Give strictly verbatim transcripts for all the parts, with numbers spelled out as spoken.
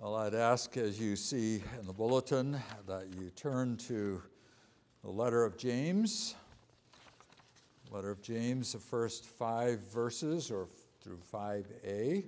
Well, I'd ask, as you see in the bulletin, that you turn to the letter of James. Letter of James, the first five verses, or through five a.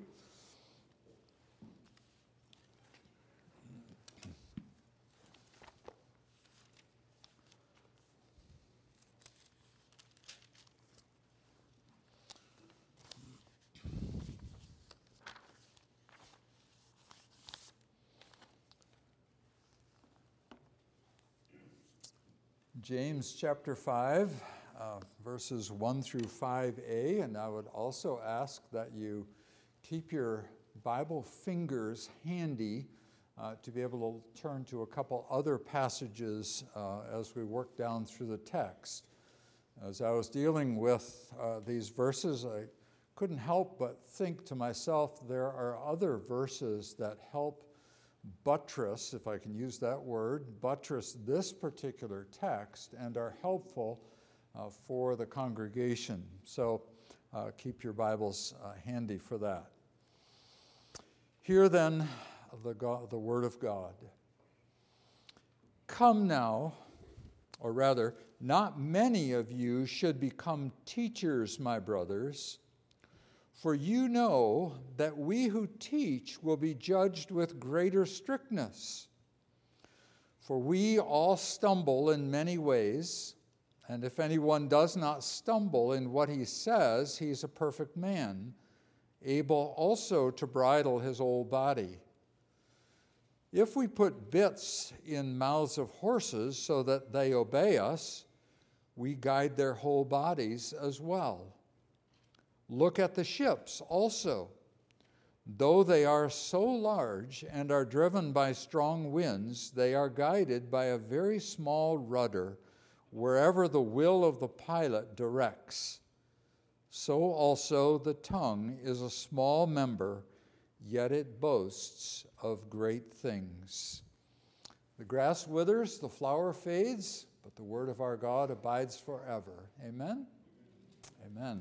James chapter five, uh, verses one through five a, and I would also ask that you keep your Bible fingers handy uh, to be able to turn to a couple other passages uh, as we work down through the text. As I was dealing with uh, these verses, I couldn't help but think to myself, there are other verses that help buttress, if I can use that word, buttress this particular text and are helpful uh, for the congregation. So uh, keep your Bibles uh, handy for that. Hear then the, God, the word of God. Come now, or rather, not many of you should become teachers, my brothers, for you know that we who teach will be judged with greater strictness. For we all stumble in many ways, and if anyone does not stumble in what he says, he is a perfect man, able also to bridle his whole body. If we put bits in mouths of horses so that they obey us, we guide their whole bodies as well. Look at the ships also. Though they are so large and are driven by strong winds, they are guided by a very small rudder wherever the will of the pilot directs. So also the tongue is a small member, yet it boasts of great things. The grass withers, the flower fades, but the word of our God abides forever. Amen? Amen.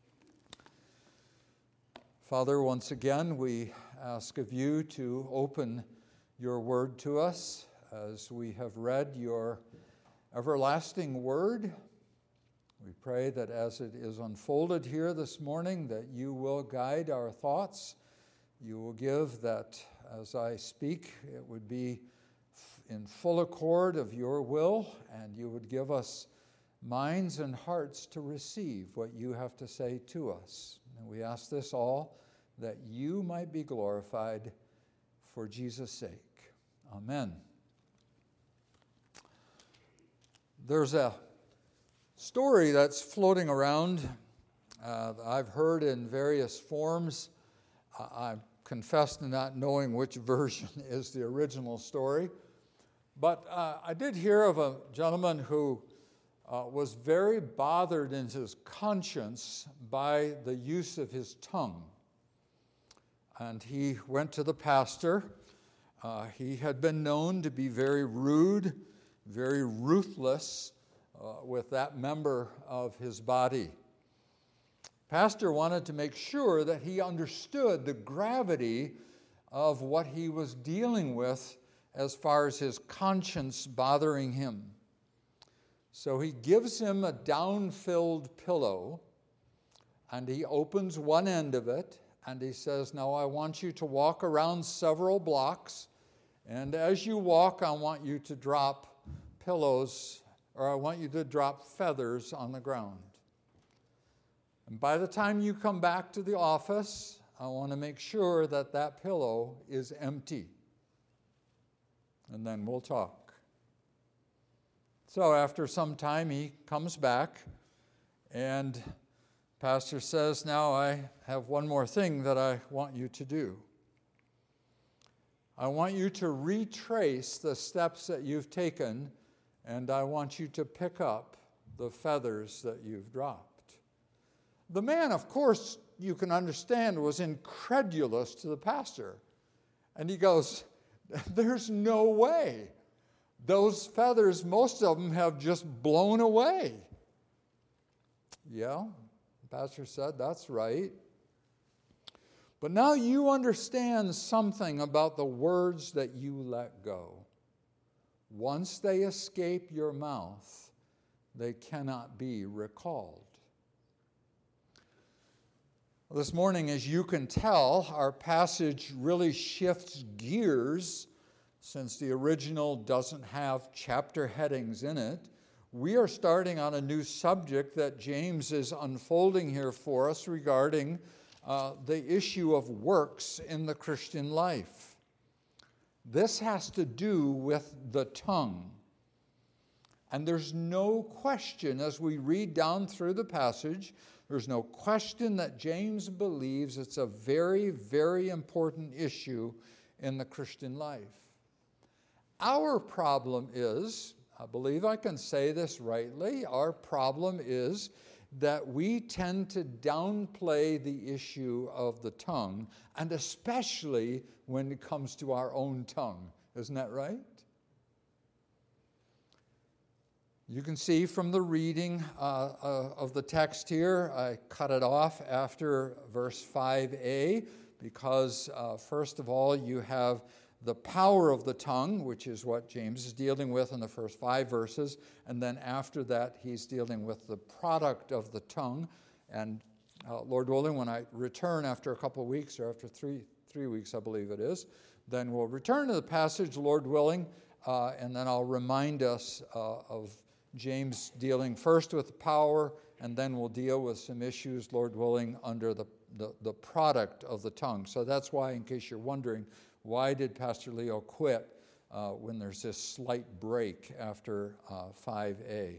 Father, once again, we ask of you to open your word to us as we have read your everlasting word. We pray that as it is unfolded here this morning, that you will guide our thoughts. You will give that as I speak, it would be in full accord of your will, and you would give us minds and hearts to receive what you have to say to us. And we ask this all that you might be glorified for Jesus' sake. Amen. There's a story that's floating around uh, that I've heard in various forms. Uh, I confess to not knowing which version is the original story. But uh, I did hear of a gentleman who uh, was very bothered in his conscience by the use of his tongue. And he went to the pastor. Uh, he had been known to be very rude, very ruthless uh, with that member of his body. Pastor wanted to make sure that he understood the gravity of what he was dealing with as far as his conscience bothering him. So he gives him a down-filled pillow, and he opens one end of it, and he says, now I want you to walk around several blocks, and as you walk, I want you to drop pillows, or I want you to drop feathers on the ground. And by the time you come back to the office, I want to make sure that that pillow is empty. And then we'll talk. So after some time, he comes back, and Pastor says, now I have one more thing that I want you to do. I want you to retrace the steps that you've taken, and I want you to pick up the feathers that you've dropped. The man, of course, you can understand, was incredulous to the pastor. And he goes, there's no way. Those feathers, most of them have just blown away. Yeah. Pastor said, that's right. But now you understand something about the words that you let go. Once they escape your mouth, they cannot be recalled. This morning, as you can tell, our passage really shifts gears. Since the original doesn't have chapter headings in it, we are starting on a new subject that James is unfolding here for us regarding uh, the issue of works in the Christian life. This has to do with the tongue. And there's no question, as we read down through the passage, there's no question that James believes it's a very, very important issue in the Christian life. Our problem is, I believe I can say this rightly, our problem is that we tend to downplay the issue of the tongue, and especially when it comes to our own tongue. Isn't that right? You can see from the reading uh, uh, of the text here, I cut it off after verse five a, because uh, first of all, you have the power of the tongue, which is what James is dealing with in the first five verses, and then after that, he's dealing with the product of the tongue. And uh, Lord willing, when I return after a couple of weeks, or after three, three weeks, I believe it is, then we'll return to the passage, Lord willing, uh, and then I'll remind us uh, of James dealing first with power, and then we'll deal with some issues, Lord willing, under the, the, the product of the tongue. So that's why, in case you're wondering, why did Pastor Leo quit uh, when there's this slight break after uh, five a?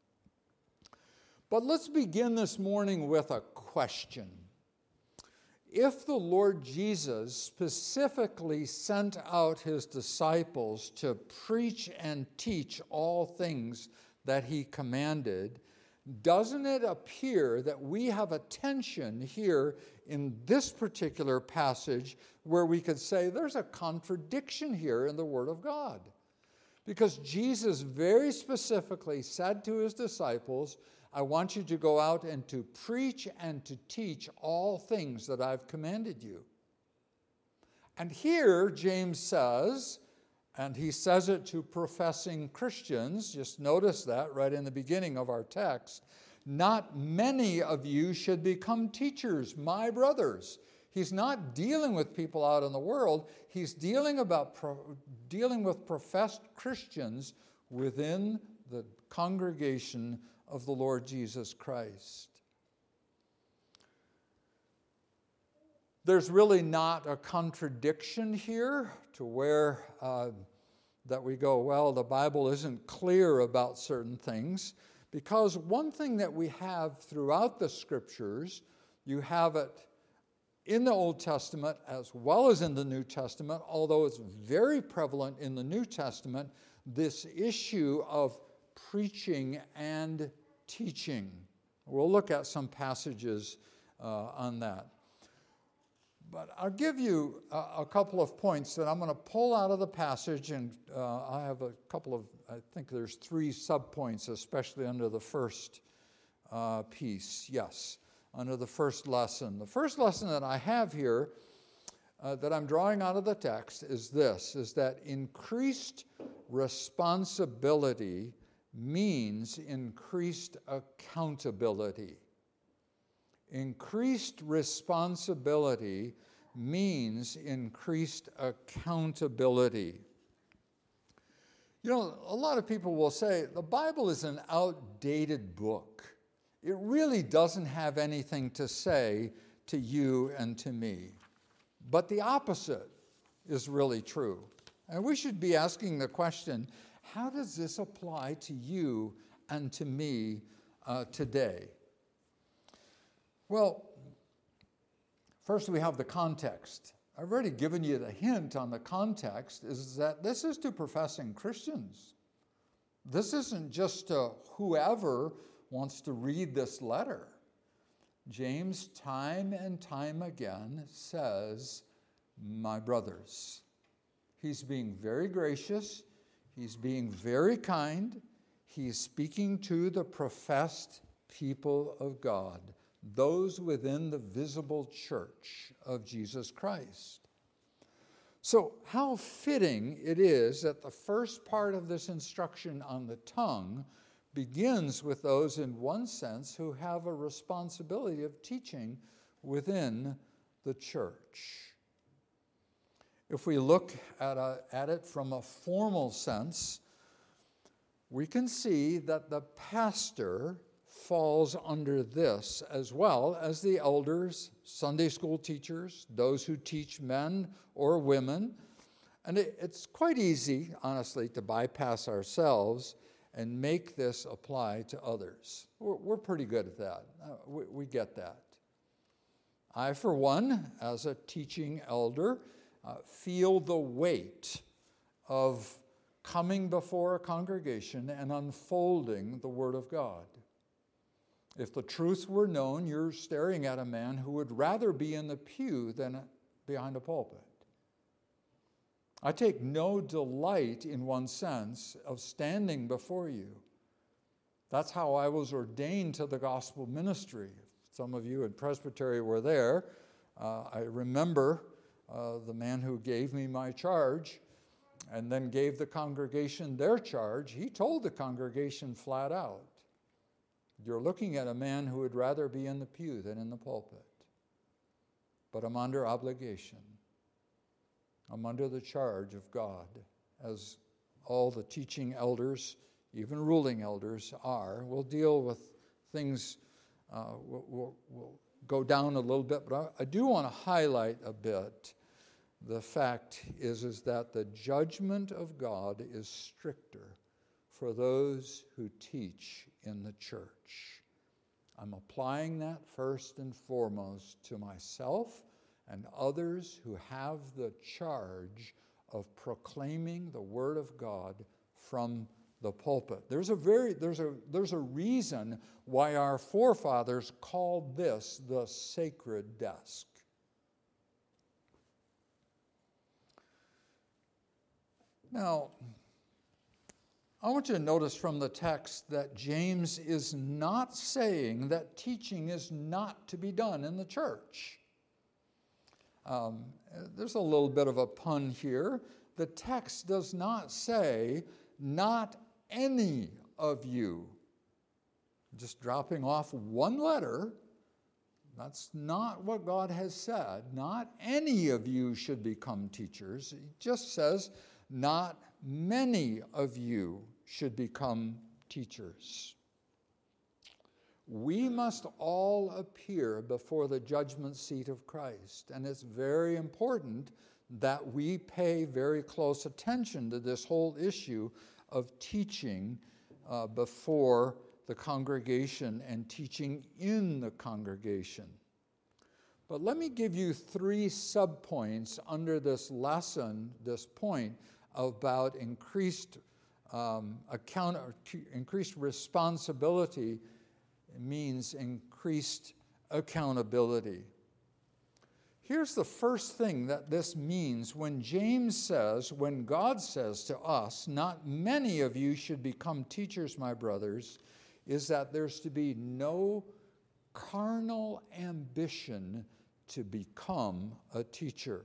But let's begin this morning with a question. If the Lord Jesus specifically sent out his disciples to preach and teach all things that he commanded, doesn't it appear that we have a tension here in this particular passage where we could say there's a contradiction here in the Word of God? Because Jesus very specifically said to his disciples, I want you to go out and to preach and to teach all things that I've commanded you. And here James says, and he says it to professing Christians, just notice that right in the beginning of our text, not many of you should become teachers, my brothers. He's not dealing with people out in the world. He's dealing about pro- dealing with professed Christians within the congregation of the Lord Jesus Christ. There's really not a contradiction here to where uh, that we go, well, the Bible isn't clear about certain things, because one thing that we have throughout the Scriptures, you have it in the Old Testament as well as in the New Testament, although it's very prevalent in the New Testament, this issue of preaching and teaching. We'll look at some passages uh, on that. But I'll give you a, a couple of points that I'm going to pull out of the passage, and uh, I have a couple of, I think there's three subpoints, especially under the first uh, piece. Yes, under the first lesson. The first lesson that I have here uh, that I'm drawing out of the text is this, is that increased responsibility means increased accountability. Increased responsibility means increased accountability. You know, a lot of people will say the Bible is an outdated book. It really doesn't have anything to say to you and to me. But the opposite is really true. And we should be asking the question, how does this apply to you and to me uh, today? Well, first we have the context. I've already given you the hint on the context, is that this is to professing Christians. This isn't just to whoever wants to read this letter. James, time and time again, says, my brothers. He's being very gracious. He's being very kind. He's speaking to the professed people of God, those within the visible church of Jesus Christ. So how fitting it is that the first part of this instruction on the tongue begins with those, in one sense, who have a responsibility of teaching within the church. If we look at, a, at it from a formal sense, we can see that the pastor falls under this, as well as the elders, Sunday school teachers, those who teach men or women. And it, it's quite easy, honestly, to bypass ourselves and make this apply to others. We're, we're pretty good at that. Uh, we, we get that. I, for one, as a teaching elder, uh, feel the weight of coming before a congregation and unfolding the Word of God. If the truth were known, you're staring at a man who would rather be in the pew than behind a pulpit. I take no delight, in one sense, of standing before you. That's how I was ordained to the gospel ministry. Some of you in Presbytery were there. Uh, I remember uh, the man who gave me my charge and then gave the congregation their charge. He told the congregation flat out, "You're looking at a man who would rather be in the pew than in the pulpit. But I'm under obligation. I'm under the charge of God, as all the teaching elders, even ruling elders, are. We'll deal with things, uh, we'll, we'll, we'll go down a little bit, but I, I do want to highlight a bit. The fact is, is that the judgment of God is stricter for those who teach in the church. I'm applying that first and foremost to myself and others who have the charge of proclaiming the Word of God from the pulpit. There's a very there's a there's a reason why our forefathers called this the sacred desk. Now, I want you to notice from the text that James is not saying that teaching is not to be done in the church. Um, there's a little bit of a pun here. The text does not say, not any of you. Just dropping off one letter, that's not what God has said. Not any of you should become teachers. It just says, not many of you should become teachers. We must all appear before the judgment seat of Christ, and it's very important that we pay very close attention to this whole issue of teaching uh, before the congregation and teaching in the congregation. But let me give you three subpoints under this lesson, this point about increased um, account, increased responsibility means increased accountability. Here's the first thing that this means when James says, when God says to us, not many of you should become teachers, my brothers, is that there's to be no carnal ambition to become a teacher.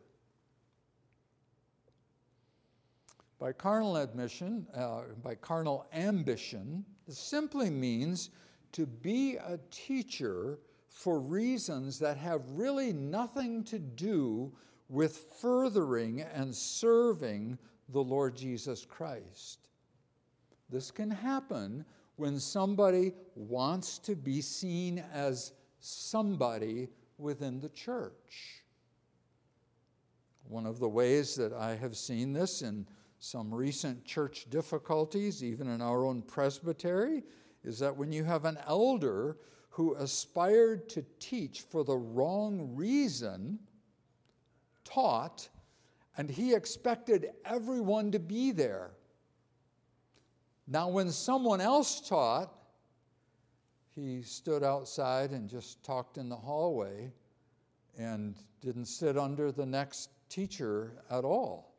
By carnal admission, uh, by carnal ambition, it simply means to be a teacher for reasons that have really nothing to do with furthering and serving the Lord Jesus Christ. This can happen when somebody wants to be seen as somebody within the church. One of the ways that I have seen this in some recent church difficulties, even in our own presbytery, is that when you have an elder who aspired to teach for the wrong reason, taught, and he expected everyone to be there. Now, when someone else taught, he stood outside and just talked in the hallway and didn't sit under the next teacher at all.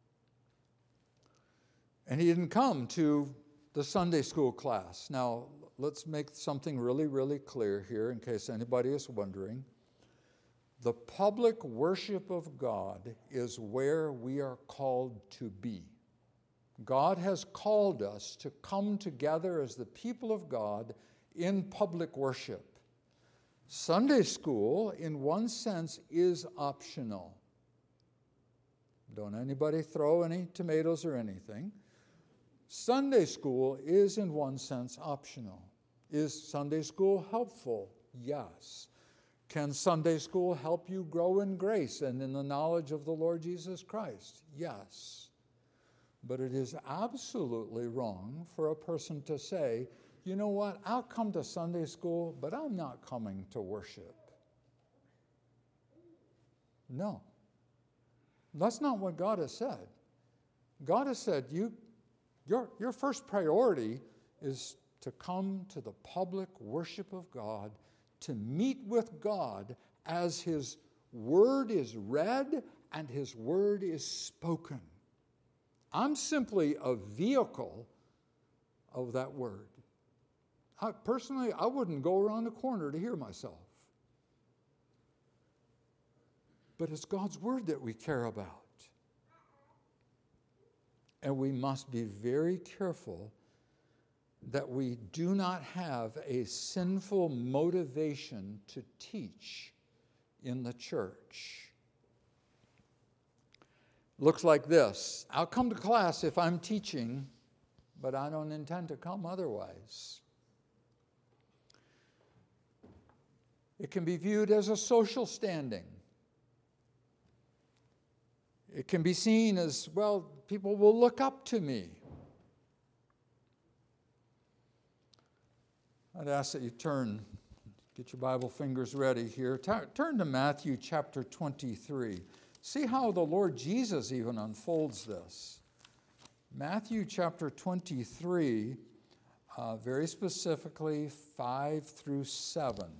And he didn't come to the Sunday school class. Now, let's make something really, really clear here in case anybody is wondering. The public worship of God is where we are called to be. God has called us to come together as the people of God in public worship. Sunday school, in one sense, is optional. Don't anybody throw any tomatoes or anything. Sunday school is, in one sense, optional. Is Sunday school helpful? Yes. Can Sunday school help you grow in grace and in the knowledge of the Lord Jesus Christ? Yes. But it is absolutely wrong for a person to say, you know what, I'll come to Sunday school, but I'm not coming to worship. No. That's not what God has said. God has said, you, your, your first priority is to come to the public worship of God, to meet with God as His word is read and His word is spoken. I'm simply a vehicle of that word. I, personally, I wouldn't go around the corner to hear myself. But it's God's word that we care about. And we must be very careful that we do not have a sinful motivation to teach in the church. Looks like this. I'll come to class if I'm teaching, but I don't intend to come otherwise. It can be viewed as a social standing. It can be seen as, well, people will look up to me. I'd ask that you turn, get your Bible fingers ready here. Turn to Matthew chapter twenty-three. See how the Lord Jesus even unfolds this. Matthew chapter twenty-three, uh, very specifically five through seven.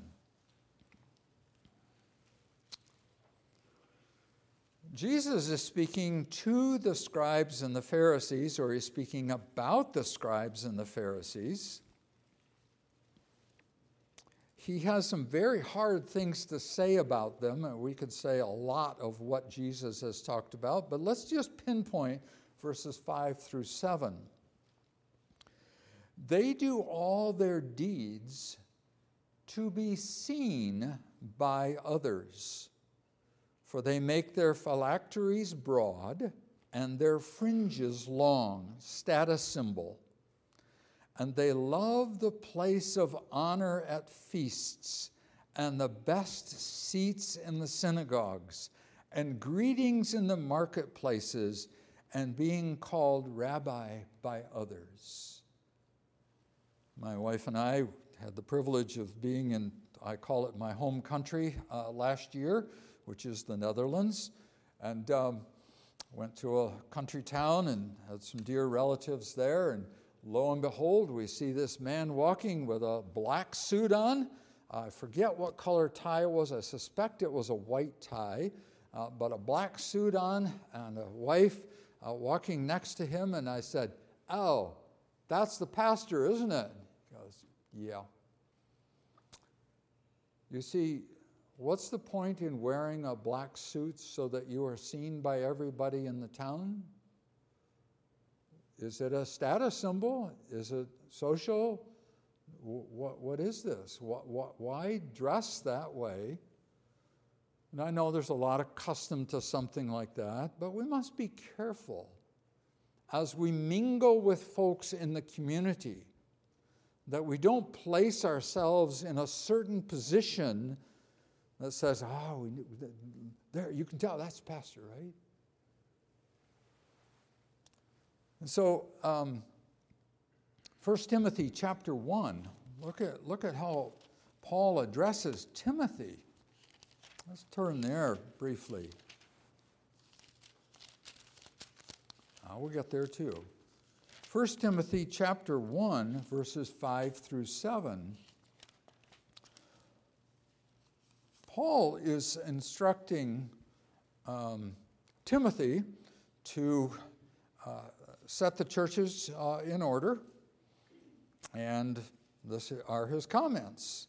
Jesus is speaking to the scribes and the Pharisees, or he's speaking about the scribes and the Pharisees. He has some very hard things to say about them, and we could say a lot of what Jesus has talked about, but let's just pinpoint verses five through seven. They do all their deeds to be seen by others, for they make their phylacteries broad and their fringes long, status symbol. And they love the place of honor at feasts and the best seats in the synagogues and greetings in the marketplaces and being called rabbi by others. My wife and I had the privilege of being in, I call it my home country, uh, last year, which is the Netherlands, and um, went to a country town and had some dear relatives there, and lo and behold, we see this man walking with a black suit on. I forget what color tie it was. I suspect it was a white tie, uh, but a black suit on and a wife uh, walking next to him. And I said, oh, that's the pastor, isn't it? He goes, yeah. You see, what's the point in wearing a black suit so that you are seen by everybody in the town? Is it a status symbol? Is it social? What, what is this? What, what, why dress that way? And I know there's a lot of custom to something like that, but we must be careful as we mingle with folks in the community that we don't place ourselves in a certain position that says, oh, we, there, you can tell that's pastor, right? And so, um, First Timothy chapter one, look at, look at how Paul addresses Timothy. Let's turn there briefly. Uh, we'll get there too. First Timothy chapter one, verses five through seven. Paul is instructing um, Timothy to uh, set the churches uh, in order and This are his comments.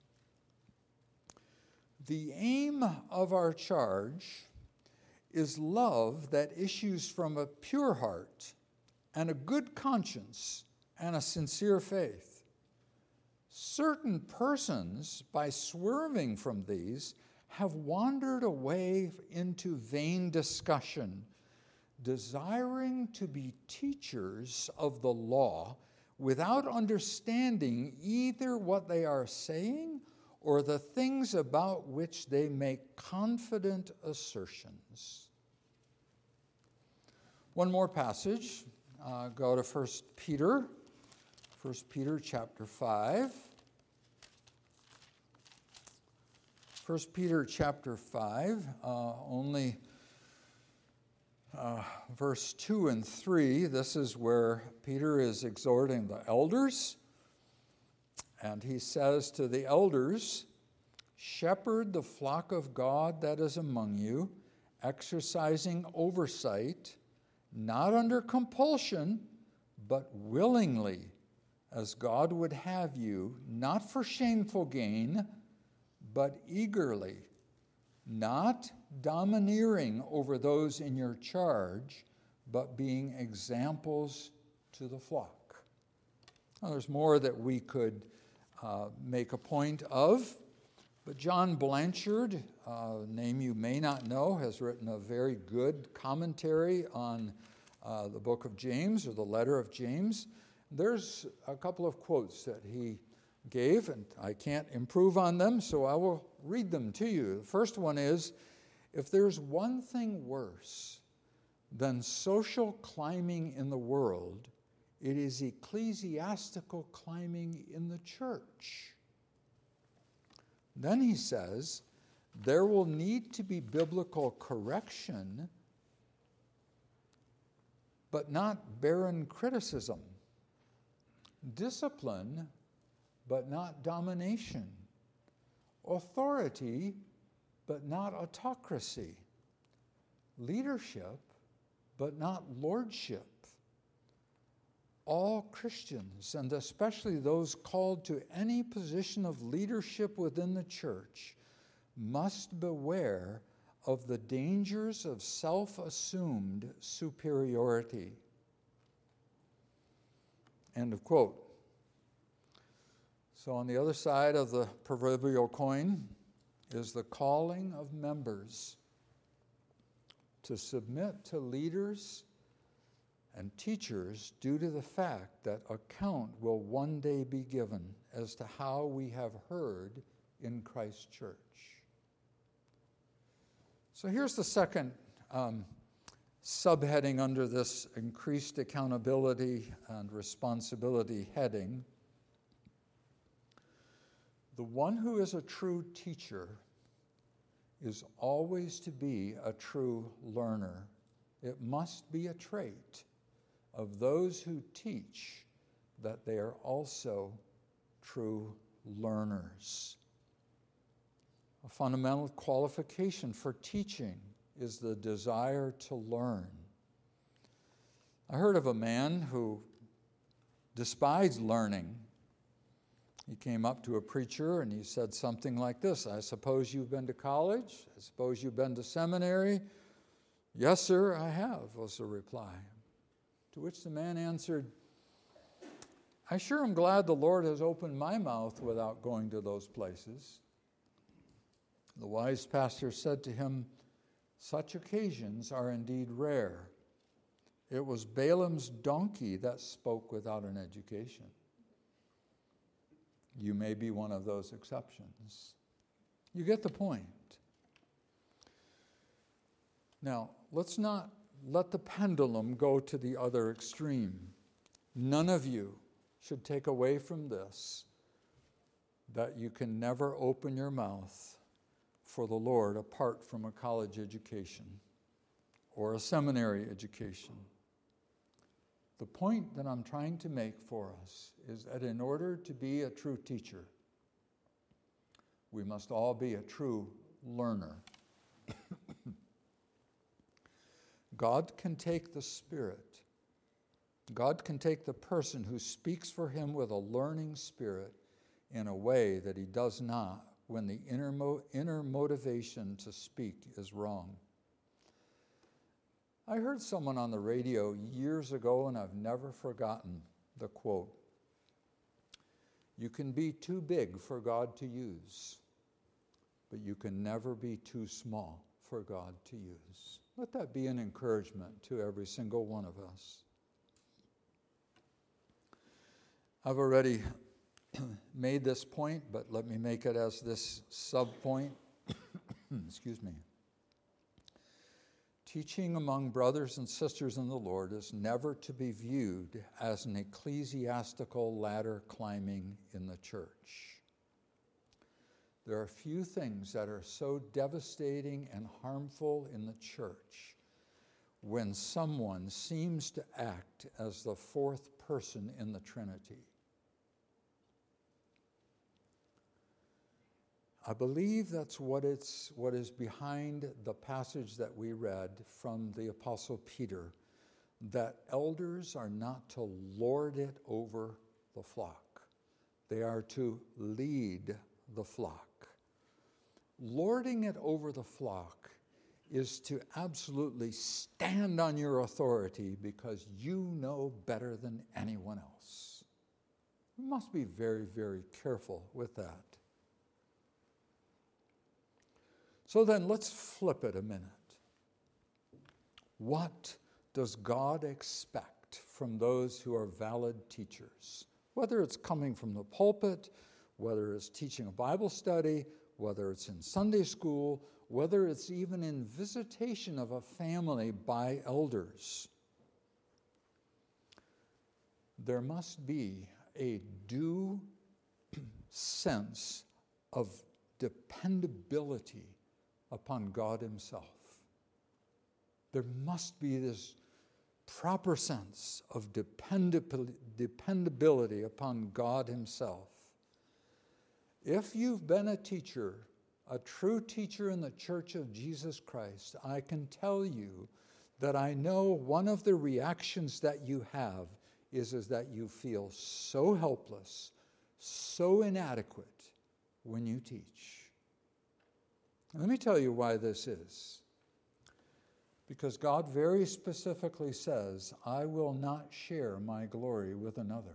The aim of our charge is love that issues from a pure heart and a good conscience and a sincere faith. Certain persons, by swerving from these, have wandered away into vain discussion, desiring to be teachers of the law without understanding either what they are saying or the things about which they make confident assertions. One more passage. Uh, go to First Peter. First Peter chapter five. First Peter chapter five, uh, only uh, verse two and three. This is where Peter is exhorting the elders. And he says to the elders, "Shepherd the flock of God that is among you, exercising oversight, not under compulsion, but willingly, as God would have you, not for shameful gain, but eagerly, not domineering over those in your charge, but being examples to the flock." Now, there's more that we could uh, make a point of, but John Blanchard, a name you may not know, has written a very good commentary on uh, the book of James, or the letter of James. There's a couple of quotes that he gave, and I can't improve on them, so I will read them to you. The first one is, if there's one thing worse than social climbing in the world, it is ecclesiastical climbing in the church. Then he says, there will need to be biblical correction, but not barren criticism. Discipline, but not domination. Authority, but not autocracy. Leadership, but not lordship. All Christians, and especially those called to any position of leadership within the church, must beware of the dangers of self-assumed superiority. End of quote. So on the other side of the proverbial coin is the calling of members to submit to leaders and teachers due to the fact that account will one day be given as to how we have heard in Christ's church. So here's the second um, subheading under this increased accountability and responsibility heading. The one who is a true teacher is always to be a true learner. It must be a trait of those who teach that they are also true learners. A fundamental qualification for teaching is the desire to learn. I heard of a man who despised learning. He came up to a preacher and he said something like this, "I suppose you've been to college? I suppose you've been to seminary?" "Yes, sir, I have," was the reply. To which the man answered, "I sure am glad the Lord has opened my mouth without going to those places." The wise pastor said to him, "Such occasions are indeed rare. It was Balaam's donkey that spoke without an education. You may be one of those exceptions." You get the point. Now, let's not let the pendulum go to the other extreme. None of you should take away from this that you can never open your mouth for the Lord apart from a college education or a seminary education. The point that I'm trying to make for us is that in order to be a true teacher, we must all be a true learner. God can take the Spirit, God can take the person who speaks for him with a learning spirit in a way that he does not when the inner, mo- inner motivation to speak is wrong. I heard someone on the radio years ago, and I've never forgotten the quote. You can be too big for God to use, but you can never be too small for God to use. Let that be an encouragement to every single one of us. I've already made this point, but let me make it as this sub-point. Excuse me. Teaching among brothers and sisters in the Lord is never to be viewed as an ecclesiastical ladder climbing in the church. There are few things that are so devastating and harmful in the church when someone seems to act as the fourth person in the Trinity. I believe that's what it's what is behind the passage that we read from the Apostle Peter, that elders are not to lord it over the flock. They are to lead the flock. Lording it over the flock is to absolutely stand on your authority because you know better than anyone else. We must be very, very careful with that. So then let's flip it a minute. What does God expect from those who are valid teachers? Whether it's coming from the pulpit, whether it's teaching a Bible study, whether it's in Sunday school, whether it's even in visitation of a family by elders. There must be a due sense of dependability upon God himself. There must be this proper sense of dependability upon God himself. If you've been a teacher, a true teacher in the Church of Jesus Christ, I can tell you that I know one of the reactions that you have is, is that you feel so helpless, so inadequate when you teach. Let me tell you why this is. Because God very specifically says, I will not share my glory with another.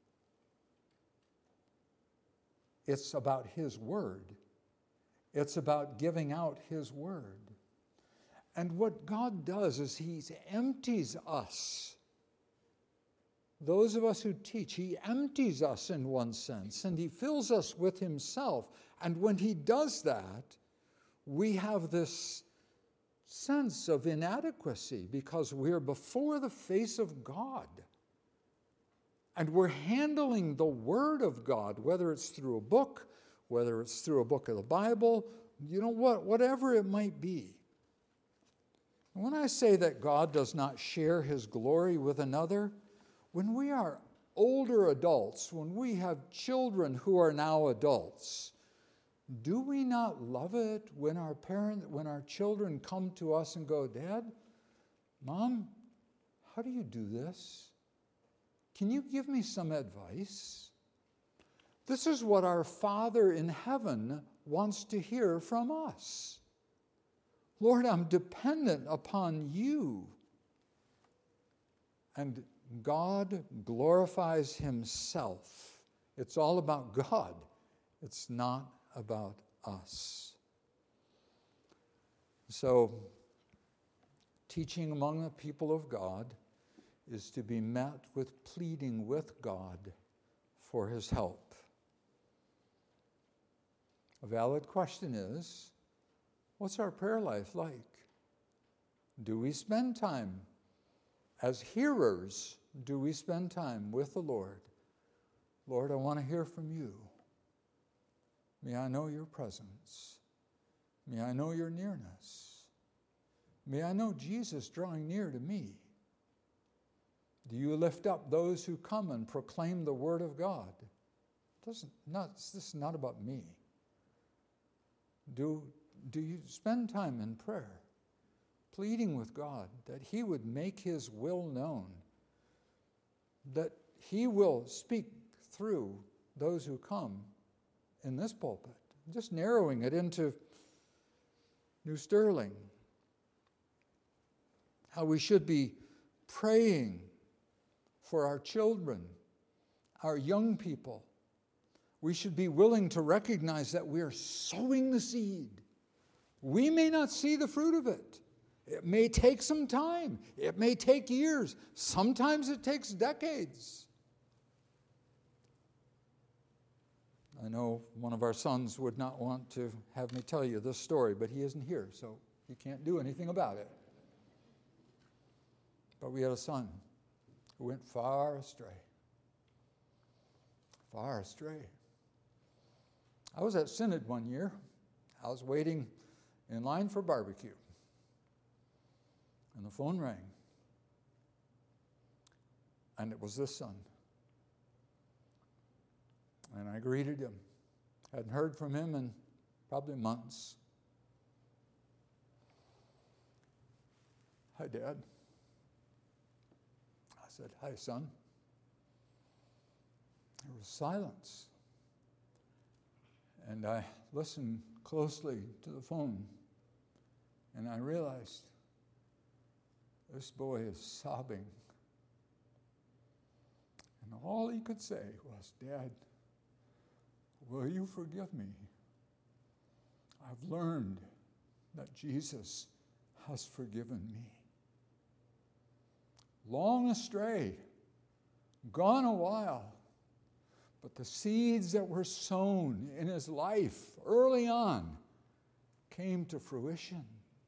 It's about his word. It's about giving out his word. And what God does is he empties us. Those of us who teach, he empties us in one sense, and he fills us with himself. And when he does that, we have this sense of inadequacy because we're before the face of God. And we're handling the Word of God, whether it's through a book, whether it's through a book of the Bible, you know what, whatever it might be. And when I say that God does not share his glory with another, when we are older adults, when we have children who are now adults, do we not love it when our parent, when our children come to us and go, Dad, Mom, how do you do this? Can you give me some advice? This is what our Father in heaven wants to hear from us. Lord, I'm dependent upon you. And God glorifies himself. It's all about God. It's not about us. So, teaching among the people of God is to be met with pleading with God for his help. A valid question is, what's our prayer life like? Do we spend time as hearers? Do we spend time with the Lord? Lord, I want to hear from you. May I know your presence. May I know your nearness. May I know Jesus drawing near to me. Do you lift up those who come and proclaim the word of God? This is not, this is not about me. Do, do you spend time in prayer, pleading with God that he would make his will known? that he will speak through those who come in this pulpit. Just narrowing it into New Sterling. How we should be praying for our children, our young people. We should be willing to recognize that we are sowing the seed. We may not see the fruit of it. It may take some time. It may take years. Sometimes it takes decades. I know one of our sons would not want to have me tell you this story, but he isn't here, so he can't do anything about it. But we had a son who went far astray. Far astray. I was at Synod one year. I was waiting in line for barbecue. And the phone rang. And it was this son. And I greeted him. Hadn't heard from him in probably months. Hi, Dad. I said, hi, son. There was silence. And I listened closely to the phone. And I realized this boy is sobbing. And all he could say was, Dad, will you forgive me? I've learned that Jesus has forgiven me. Long astray, gone a while, but the seeds that were sown in his life early on came to fruition.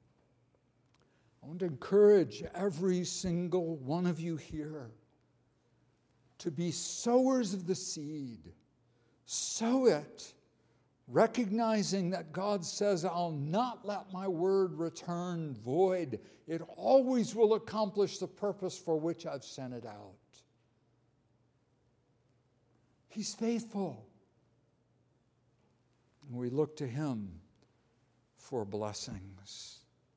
I want to encourage every single one of you here to be sowers of the seed. Sow it, recognizing that God says, I'll not let my word return void. It always will accomplish the purpose for which I've sent it out. He's faithful. And we look to him for blessings.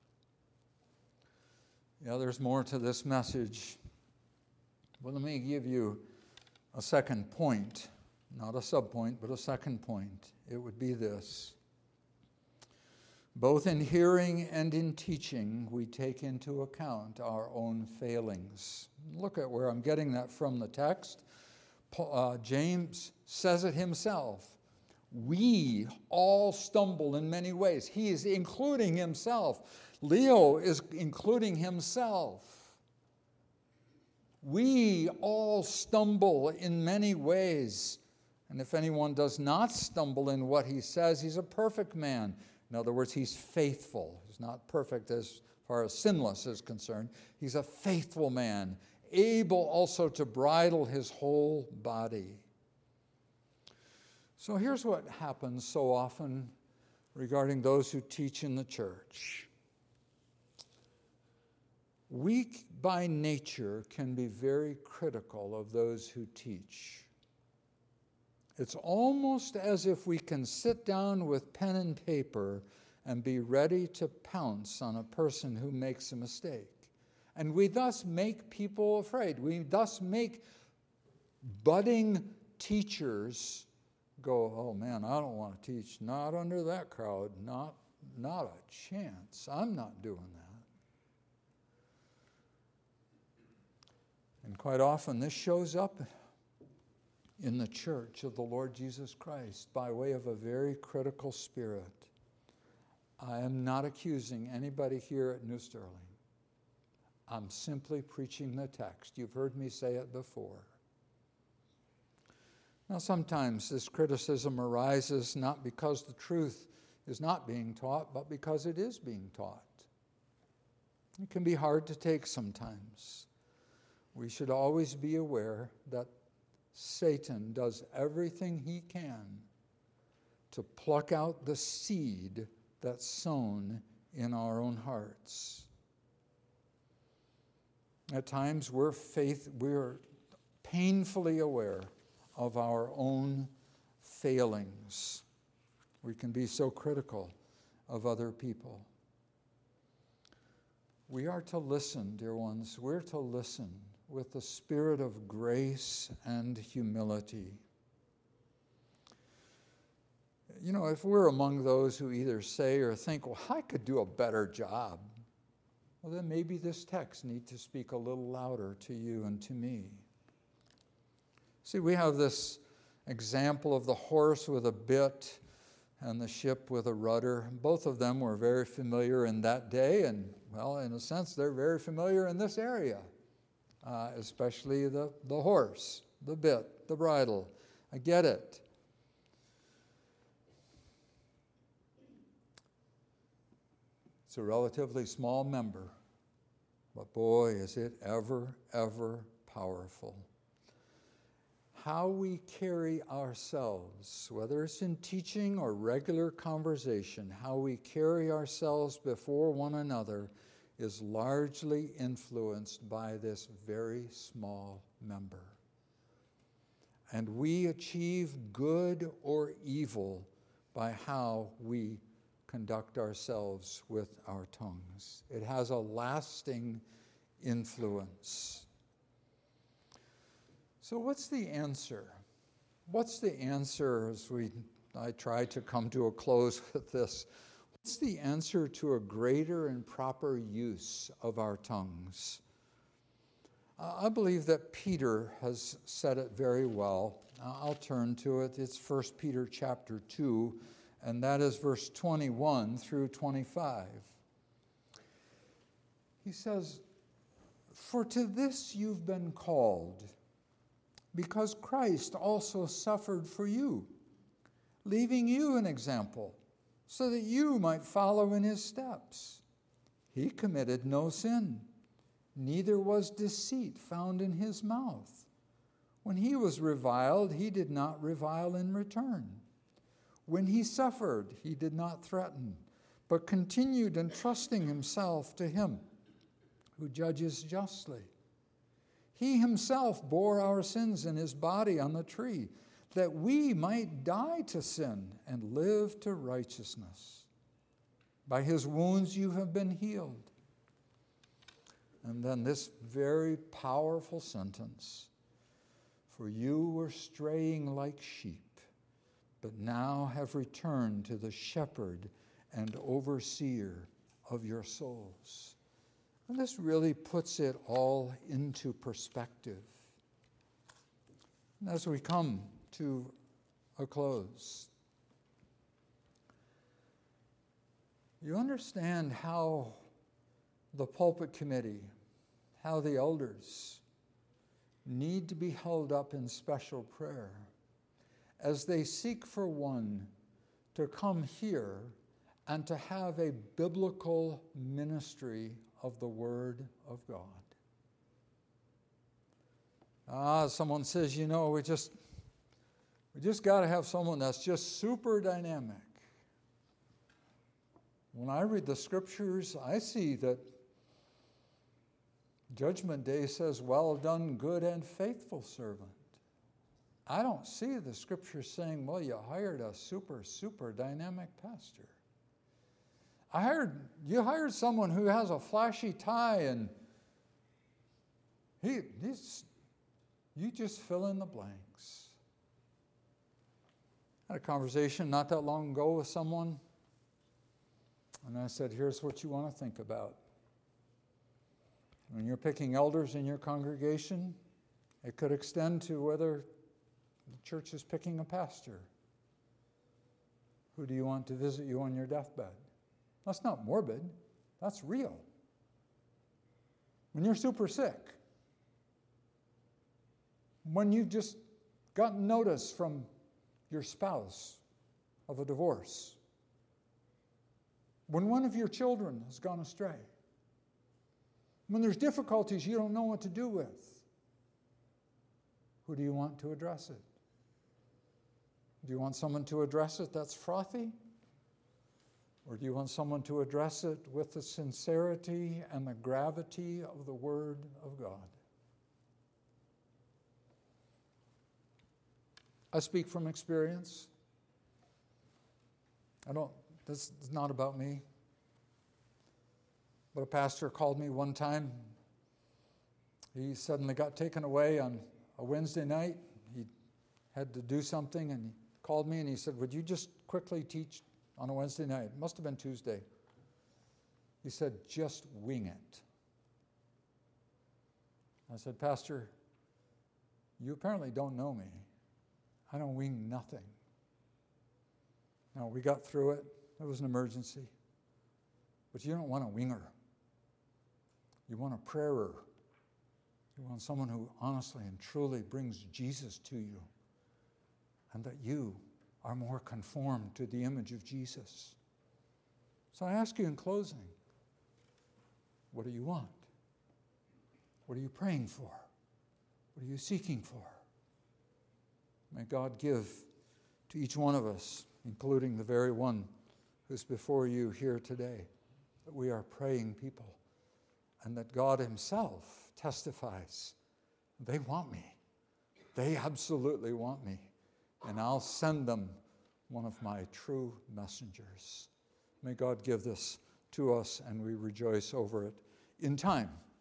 Yeah, there's more to this message. But let me give you a second point. Not a subpoint, but a second point. It would be this. Both in hearing and in teaching, we take into account our own failings. Look at where I'm getting that from the text. Uh, James says it himself. We all stumble in many ways. He is including himself. Leo is including himself. We all stumble in many ways. And if anyone does not stumble in what he says, he's a perfect man. In other words, he's faithful. He's not perfect as far as sinless is concerned. He's a faithful man, able also to bridle his whole body. So here's what happens so often regarding those who teach in the church. We, by nature, can be very critical of those who teach. It's almost as if we can sit down with pen and paper and be ready to pounce on a person who makes a mistake. And we thus make people afraid. We thus make budding teachers go, oh man, I don't want to teach. Not under that crowd. Not, not a chance. I'm not doing that. And quite often this shows up in the church of the Lord Jesus Christ by way of a very critical spirit. I am not accusing anybody here at New Sterling. I'm simply preaching the text. You've heard me say it before. Now, sometimes this criticism arises not because the truth is not being taught, but because it is being taught. It can be hard to take sometimes. We should always be aware that Satan does everything he can to pluck out the seed that's sown in our own hearts. At times we're faith, we're painfully aware of our own failings. We can be so critical of other people. We are to listen, dear ones. We're to listen with the spirit of grace and humility. You know, if we're among those who either say or think, well, I could do a better job, well, then maybe this text needs to speak a little louder to you and to me. See, we have this example of the horse with a bit and the ship with a rudder. Both of them were very familiar in that day, and, well, in a sense, they're very familiar in this area, uh, especially the, the horse, the bit, the bridle. I get it. It's a relatively small member, but boy, is it ever, ever powerful. How we carry ourselves, whether it's in teaching or regular conversation, how we carry ourselves before one another is largely influenced by this very small member. And we achieve good or evil by how we conduct ourselves with our tongues. It has a lasting influence. So what's the answer? What's the answer as we I try to come to a close with this? What's the answer to a greater and proper use of our tongues? Uh, I believe that Peter has said it very well. Uh, I'll turn to it. It's First Peter chapter two, and that is verse twenty-one through twenty-five. He says, "For to this you've been called, because Christ also suffered for you, leaving you an example, so that you might follow in his steps. He committed no sin, neither was deceit found in his mouth. When he was reviled, he did not revile in return. When he suffered, he did not threaten, but continued entrusting himself to him who judges justly. He himself bore our sins in his body on the tree, that we might die to sin and live to righteousness. By his wounds you have been healed." And then this very powerful sentence, "For you were straying like sheep, but now have returned to the shepherd and overseer of your souls." And this really puts it all into perspective. And as we come to a close, you understand how the pulpit committee, how the elders need to be held up in special prayer as they seek for one to come here and to have a biblical ministry of the Word of God. Ah, someone says, you know, we just we just got to have someone that's just super dynamic. When I read the scriptures, I see that Judgment Day says, "Well done, good and faithful servant." I don't see the scriptures saying, well, you hired a super, super dynamic pastor. I hired, you hired someone who has a flashy tie and he, he's, you just fill in the blanks. I had a conversation not that long ago with someone, and I said, here's what you want to think about. When you're picking elders in your congregation, it could extend to whether the church is picking a pastor. Who do you want to visit you on your deathbed? That's not morbid. That's real. When you're super sick, when you've just gotten notice from your spouse of a divorce, when one of your children has gone astray, when there's difficulties you don't know what to do with, who do you want to address it? Do you want someone to address it that's frothy? Or do you want someone to address it with the sincerity and the gravity of the Word of God? I speak from experience. I don't, this is not about me. But a pastor called me one time. he suddenly got taken away on a Wednesday night. He had to do something, and he called me and he said, would you just quickly teach on a Wednesday night? It must have been Tuesday. He said, just wing it. I said, Pastor, you apparently don't know me. I don't wing nothing. No, we got through it. It was an emergency. But you don't want a winger. You want a prayerer. You want someone who honestly and truly brings Jesus to you, and that you are more conformed to the image of Jesus. So I ask you in closing, what do you want? What are you praying for? What are you seeking for? May God give to each one of us, including the very one who's before you here today, that we are praying people, and that God himself testifies, they want me. They absolutely want me. And I'll send them one of my true messengers. May God give this to us, and we rejoice over it in time.